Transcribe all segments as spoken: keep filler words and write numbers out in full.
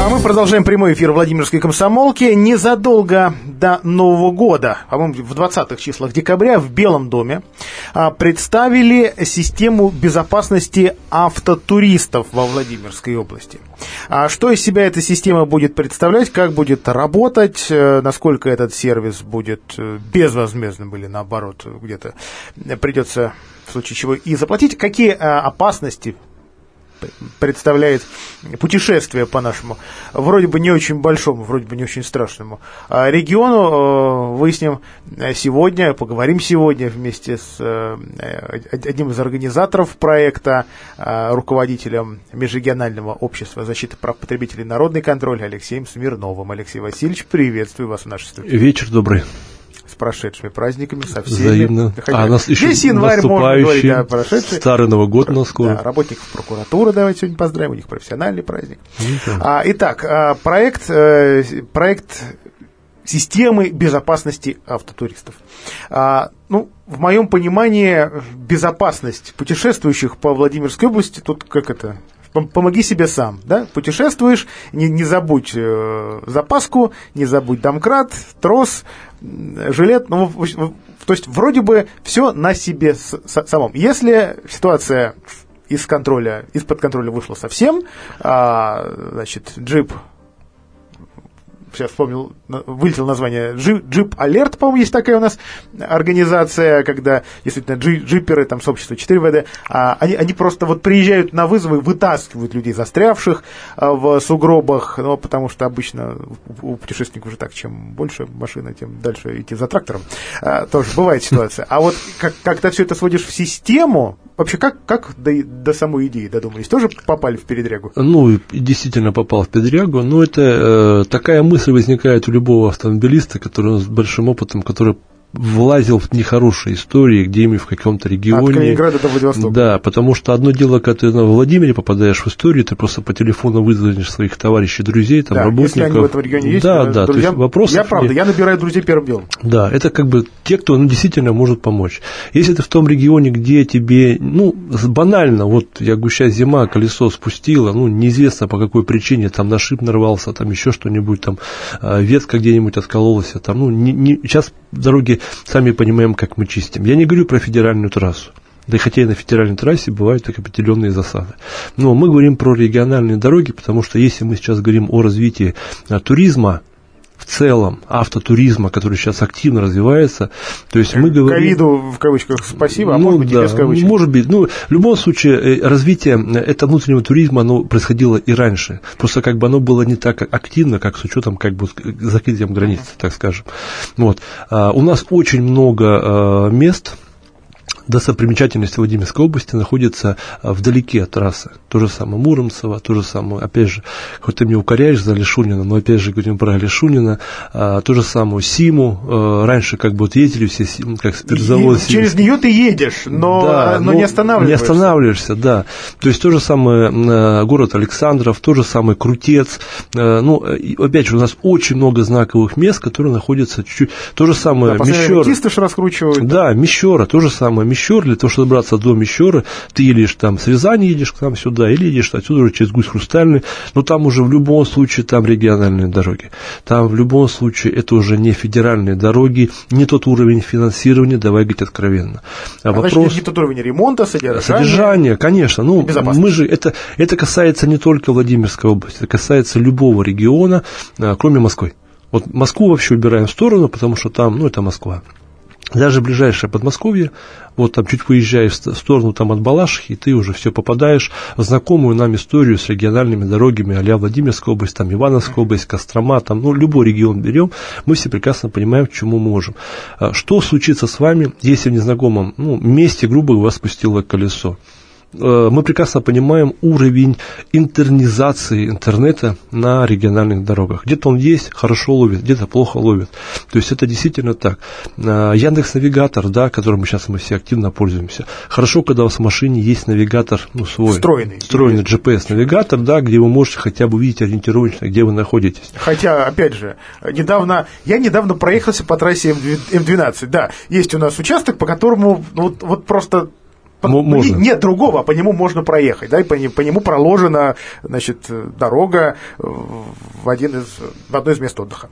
А мы продолжаем прямой эфир Владимирской комсомолки. Незадолго до Нового года, по-моему, в двадцатых числах декабря в Белом доме представили систему безопасности автотуристов во Владимирской области. А что из себя эта система будет представлять, как будет работать, насколько этот сервис будет безвозмездным или наоборот где-то придется в случае чего и заплатить, какие опасности представляет путешествие по нашему, вроде бы не очень большому, вроде бы не очень страшному региону, выясним сегодня, поговорим сегодня вместе с одним из организаторов проекта, руководителем Межрегионального общества защиты прав потребителей «Народный контроль» Алексеем Смирновым. Алексей Васильевич, приветствую вас в нашей студии. Вечер добрый. С прошедшими праздниками, со всеми. Взаимно. Хотя, а нас еще весь январь, можно говорить, да, прошедший. Старый Новый год у нас скоро. Да, работников прокуратуры давайте сегодня поздравим, у них профессиональный праздник. А, итак, проект, проект системы безопасности автотуристов. А, ну, в моем понимании, безопасность путешествующих по Владимирской области, тут как это... Помоги себе сам, да? Путешествуешь, не, не забудь э, запаску, не забудь домкрат, трос, жилет. Ну, в, в, то есть вроде бы все на себе с, с, самом. Если ситуация из контроля, из-под контроля вышла совсем, а, значит, джип, сейчас вспомнил, вылетело название, Jeep Alert, по-моему, есть такая у нас организация, когда действительно джиперы, там, сообщество четыре вэ дэ, а, они, они просто вот приезжают на вызовы, вытаскивают людей, застрявших а, в сугробах, ну, потому что обычно у путешественников уже так, чем больше машина, тем дальше идти за трактором. А, тоже бывает ситуация. А вот как, когда все это сводишь в систему, вообще как, как до, до самой идеи додумались? Тоже попали в передрягу? Ну, действительно попал в передрягу, но это э, такая мысль возникает у любого автомобилиста, который с большим опытом, который влазил в нехорошие истории, где-нибудь в каком-то регионе. От Калининграда до Владивостока. Да, потому что одно дело, когда ты в Владимире попадаешь в историю, ты просто по телефону вызвонишь своих товарищей, друзей, там, да, работников. Если они в этом регионе есть, да, да, друзьям, то есть вопросов я правда, нет. я набираю друзей первым делом. Да, это как бы те, кто ну, действительно может помочь. Если ты в том регионе, где тебе, ну, банально, вот, я говорю, сейчас зима, колесо спустило, ну, неизвестно по какой причине, там, на шип нарвался, там, еще что-нибудь, там, ветка где-нибудь откололась, там, ну, не, не, сейчас дороги, сами понимаем, как мы чистим. Я не говорю про федеральную трассу. Да и хотя и на федеральной трассе бывают так определенные засады. Но мы говорим про региональные дороги, потому что если мы сейчас говорим о развитии а, туризма, в целом автотуризма, который сейчас активно развивается, то есть мы говорим... Ковиду, в кавычках, спасибо, а ну, может быть да, и без кавычек. Может быть, ну, в любом случае, развитие этого внутреннего туризма, оно происходило и раньше, просто как бы оно было не так активно, как с учетом как бы закрытием границ, так скажем. Вот. А, у нас очень много а, мест, достопримечательности Владимирской области находится вдалеке от трассы. То же самое Муромцево, то же самое, опять же, хоть ты меня укоряешь за Алешунина, но опять же говорим про Алешунина, то же самое Симу, раньше как бы вот ездили все, как спиртзавод. Через нее ты едешь, но, да, но не останавливаешься. Не останавливаешься, да. То есть то же самое город Александров, то же самое Крутец. Ну, опять же, у нас очень много знаковых мест, которые находятся чуть-чуть. То же самое да, Мещера. Кистыш раскручивают. Да, Мещера, то же самое Мещера. Для того, чтобы добраться до Мещеры, ты едешь там с Рязани, едешь к нам сюда, или едешь отсюда уже через Гусь Хрустальный, но там уже в любом случае там региональные дороги. Там в любом случае это уже не федеральные дороги, не тот уровень финансирования, давай говорить откровенно. А, а вопрос... Значит, не тот уровень ремонта, содержания. Содержание, конечно. Ну, мы же, это, это касается не только Владимирской области, это касается любого региона, кроме Москвы. Вот Москву вообще убираем в сторону, потому что там, ну, это Москва. Даже ближайшее Подмосковье, вот там чуть выезжаешь в сторону там от Балашихи, и ты уже все попадаешь в знакомую нам историю с региональными дорогами а-ля Владимирская область, там Ивановская область, Кострома, там, ну, любой регион берем, мы все прекрасно понимаем, к чему мы можем. Что случится с вами, если в незнакомом ну, месте, грубо говоря, вас спустило колесо? Мы прекрасно понимаем уровень интернизации интернета на региональных дорогах. Где-то он есть, хорошо ловит, где-то плохо ловит. То есть это действительно так. Яндекс.Навигатор, да, которым мы сейчас мы все активно пользуемся. Хорошо, когда у вас в машине есть навигатор ну, свой. Встроенный. Встроенный джи пи эс-навигатор, да, где вы можете хотя бы увидеть ориентировочно, где вы находитесь. Хотя, опять же, недавно, я недавно проехался по трассе эм двенадцать. Да, есть у нас участок, по которому ну, вот, вот просто... можно. Нет другого, а по нему можно проехать, да, и по, нему, по нему проложена, значит, дорога в, один из, в одно из мест отдыха.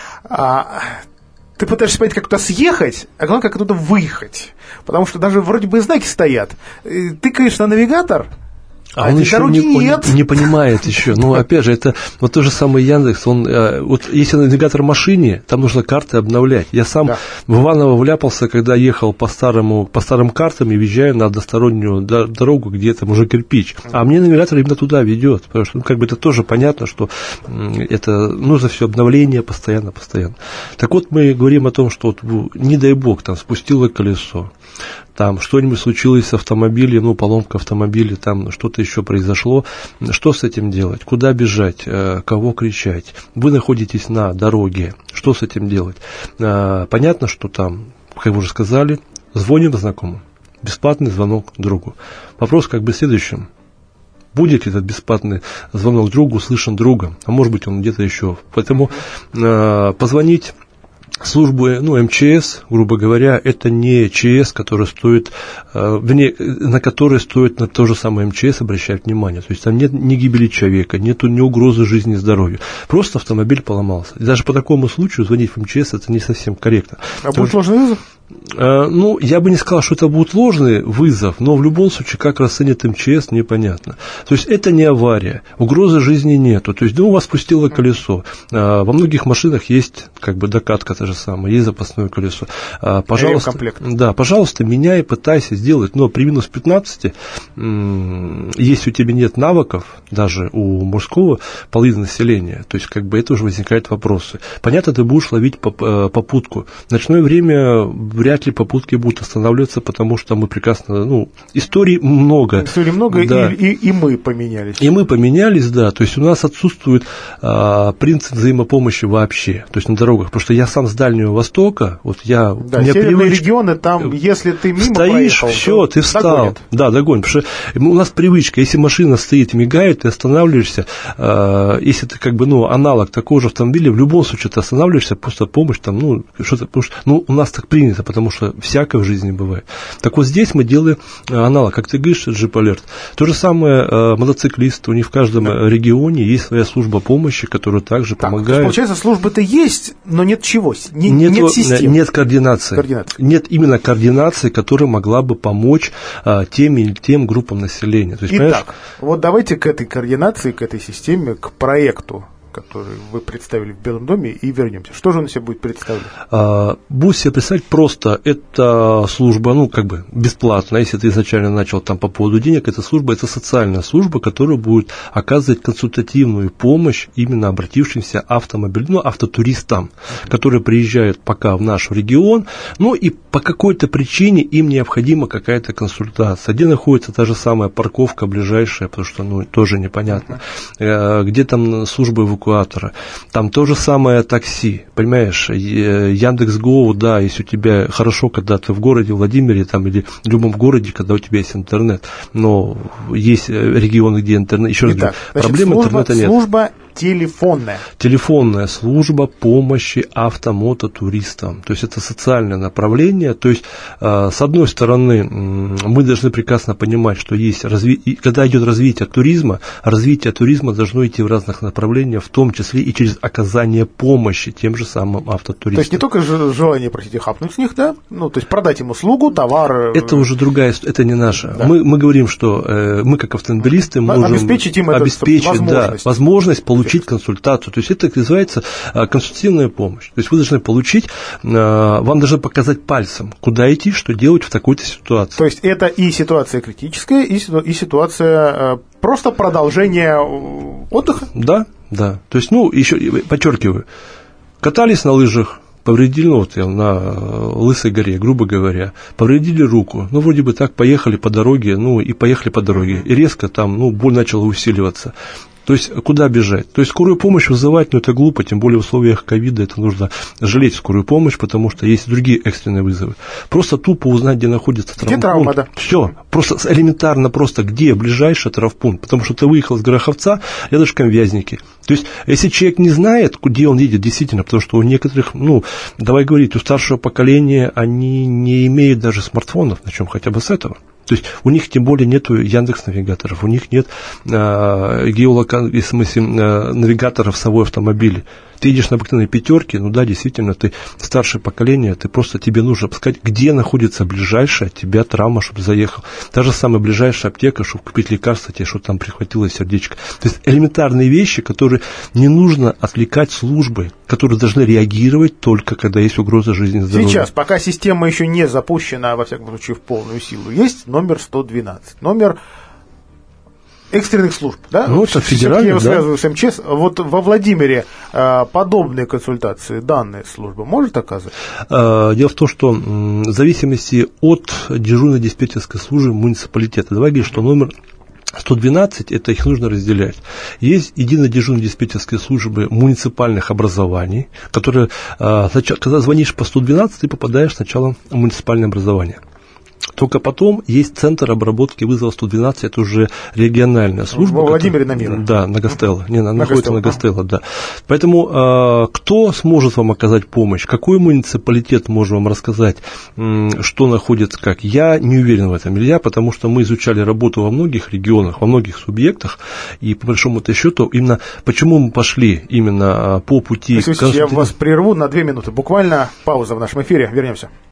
А, ты пытаешься понять, как туда съехать, а главное, как оттуда выехать, потому что даже вроде бы знаки стоят, тыкаешь на навигатор, А, а он еще не, он не понимает еще. Ну, опять же, это вот то же самое Яндекс. Он, вот если навигатор в машине, там нужно карты обновлять. Я сам да. в Иваново вляпался, когда ехал по, старому, по старым картам и въезжаю на одностороннюю дорогу, где там уже кирпич. А мне навигатор именно туда ведет. Потому что, ну, как бы это тоже понятно, что это нужно все обновление постоянно, постоянно. Так вот, мы говорим о том, что вот, не дай бог, там спустило колесо. Там что-нибудь случилось с автомобилем, ну, поломка автомобиля, там что-то еще произошло. Что с этим делать? Куда бежать? Кого кричать? Вы находитесь на дороге. Что с этим делать? Понятно, что там, как вы уже сказали, звоним знакомым. Бесплатный звонок другу. Вопрос как бы в следующем. Будет ли этот бесплатный звонок другу слышен другом? А может быть, он где-то еще. Поэтому позвонить службы, ну, эм че эс, грубо говоря, это не ЧС, который стоит, э, вернее, на который стоит на то же самое эм че эс обращать внимание. То есть там нет ни гибели человека, нету ни угрозы жизни и здоровью. Просто автомобиль поломался. И даже по такому случаю звонить в эм че эс это не совсем корректно. А будет ложный вызов? Э, ну, я бы не сказал, что это будет ложный вызов, но в любом случае, как расценит эм че эс, непонятно. То есть это не авария, угрозы жизни нету. То есть, да, у вас спустило колесо. Э, во многих машинах есть, как бы, докатка та же самая, есть запасное колесо. Э, пожалуйста, да, пожалуйста, меняй, пытайся сделать, но при минус пятнадцати, э, если у тебя нет навыков, даже у мужского половины населения, то есть, как бы, это уже возникают вопросы. Понятно, ты будешь ловить попутку. В ночное время вряд ли попутки будут останавливаться, потому что мы прекрасно, ну, историй много. Историй много, да. и, и, и мы поменялись. И мы поменялись, да, то есть у нас отсутствует а, принцип взаимопомощи вообще, то есть на дорогах, потому что я сам с Дальнего Востока, вот я... Да, северные привыч... регионы, там, если ты мимо стоишь, проехал, все, ты встал. Догонят. Да, догонит, потому что у нас привычка, если машина стоит, мигает, ты останавливаешься, а, если ты, как бы, ну, аналог такого же автомобиля, в любом случае ты останавливаешься, просто помощь там, ну, что-то, потому что, ну, у нас так принято, потому что всякое в жизни бывает. Так вот здесь мы делаем аналог, как ты говоришь, Jeep Alert. То же самое э, мотоциклисты, у них в каждом да. регионе есть своя служба помощи, которая также так, помогает. То есть, получается, служба-то есть, но нет чего, не, нет, нет системы. Нет координации. координации. Нет именно координации, которая могла бы помочь э, тем или тем группам населения. То есть, итак, вот давайте к этой координации, к этой системе, к проекту, который вы представили в Белом доме, и вернемся. Что же он себе будет представлять? А, будет себе представить просто, это служба, ну, как бы бесплатная, если ты изначально начал там по поводу денег, эта служба, это социальная служба, которая будет оказывать консультативную помощь именно обратившимся автомобиль, ну, автотуристам, которые приезжают пока в наш регион, ну, и по какой-то причине им необходима какая-то консультация. Где находится та же самая парковка ближайшая, потому что, ну, тоже непонятно, uh-huh. где там служба эвакуации, там то же самое такси, понимаешь, Яндекс.Гоу, да, если у тебя хорошо, когда ты в городе Владимире, там, или в любом городе, когда у тебя есть интернет, но есть регионы, где интернет, еще раз говорю, проблем интернета нет. Служба телефонная. Телефонная служба помощи автомототуристам. То есть это социальное направление. То есть, с одной стороны, мы должны прекрасно понимать, что есть разви... когда идет развитие туризма, развитие туризма должно идти в разных направлениях, в том числе и через оказание помощи тем же самым автотуристам. То есть не только желание, простите, хапнуть с них, да? Ну, то есть продать им услугу, товар. Это уже другая история, это не наша. Да. Мы, мы говорим, что э, мы как автомобилисты можем обеспечить им обеспечить, возможность. Да, возможность получить консультацию. То есть это называется консультативная помощь. То есть вы должны получить, вам должны показать пальцем, куда идти, что делать в такой-то ситуации. То есть это и ситуация критическая, и ситуация просто продолжения отдыха? Да, да. То есть, ну, еще подчеркиваю, катались на лыжах, повредили, ну, вот на Лысой горе, грубо говоря, повредили руку, ну, вроде бы так, поехали по дороге, ну, и поехали по дороге, и резко там, ну, боль начала усиливаться. То есть, куда бежать? То есть, скорую помощь вызывать, ну, это глупо, тем более в условиях ковида, это нужно жалеть скорую помощь, потому что есть другие экстренные вызовы. Просто тупо узнать, где находится травмпункт. Где травма, да? Все, просто элементарно просто, где ближайший травмпункт, потому что ты выехал с Гороховца, рядышком Вязники. То есть, если человек не знает, где он едет, действительно, потому что у некоторых, ну, давай говорить, у старшего поколения, они не имеют даже смартфонов, начнем хотя бы с этого. То есть у них тем более нет Яндекс-навигаторов, у них нет э, геолока... в смысле, э, навигаторов в свой автомобиль. Ты едешь на обыкновенной пятерке, ну да, действительно, ты старшее поколение, ты просто, тебе нужно сказать, где находится ближайшая от тебя травма, чтобы заехал. Та же самая ближайшая аптека, чтобы купить лекарство, тебе что-то там прихватило сердечко. То есть элементарные вещи, которые не нужно отвлекать службы, которые должны реагировать только когда есть угроза жизни и здоровья. Сейчас, пока система еще не запущена, во всяком случае, в полную силу, есть номер сто двенадцать, номер экстренных служб, да? Ну, это федеральный, я его да. связываю с эм че эс. Вот во Владимире а, подобные консультации данная служба может оказывать? А, дело в том, что м, в зависимости от дежурной диспетчерской службы муниципалитета, давай говорить, что номер сто двенадцать, это их нужно разделять. Есть единая дежурная диспетчерская служба муниципальных образований, которые, а, когда звонишь по сто двенадцать, ты попадаешь сначала в муниципальное образование. Только потом есть центр обработки вызова сто двенадцать, это уже региональная служба. Во Владимире на Мира. Да, на Гастелло. Не, на, на находится на Гастелло, да. Поэтому э, кто сможет вам оказать помощь? Какой муниципалитет может вам рассказать, э, что находится как? Я не уверен в этом, Илья, потому что мы изучали работу во многих регионах, во многих субъектах, и по большому-то счету, именно почему мы пошли именно по пути... Если я вас прерву на две минуты, буквально пауза в нашем эфире, вернемся.